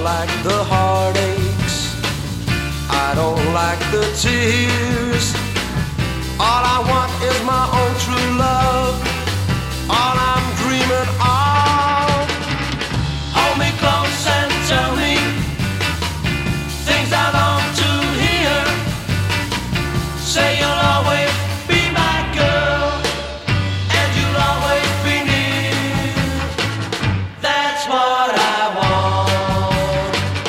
like the heartaches, I don't like the tears. All I want is